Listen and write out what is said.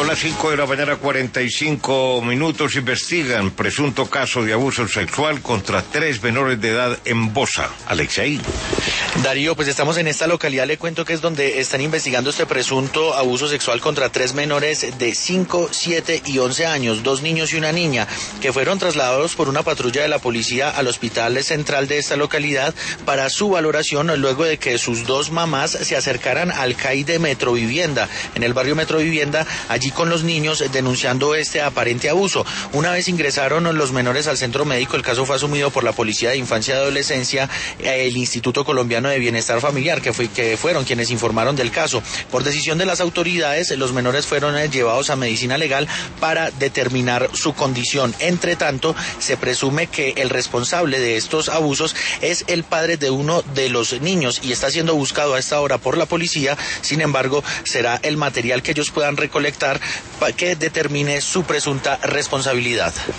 Son las 5 de la mañana, 45 minutos. Investigan presunto caso de abuso sexual contra 3 menores de edad en Bosa. Alexei. Darío, pues estamos en esta localidad, le cuento que es donde están investigando este presunto abuso sexual contra 3 menores de 5, 7 y 11 años, 2 niños y una niña, que fueron trasladados por una patrulla de la policía al hospital central de esta localidad para su valoración luego de que sus 2 mamás se acercaran al CAI de Metrovivienda, en el barrio Metrovivienda, allí con los niños denunciando este aparente abuso. Una vez ingresaron los menores al centro médico, el caso fue asumido por la Policía de Infancia y Adolescencia, el Instituto Colombiano de Bienestar Familiar, que fueron quienes informaron del caso. Por decisión de las autoridades, los menores fueron llevados a medicina legal para determinar su condición. Entre tanto, se presume que el responsable de estos abusos es el padre de uno de los niños y está siendo buscado a esta hora por la policía. Sin embargo, será el material que ellos puedan recolectar para que determine su presunta responsabilidad.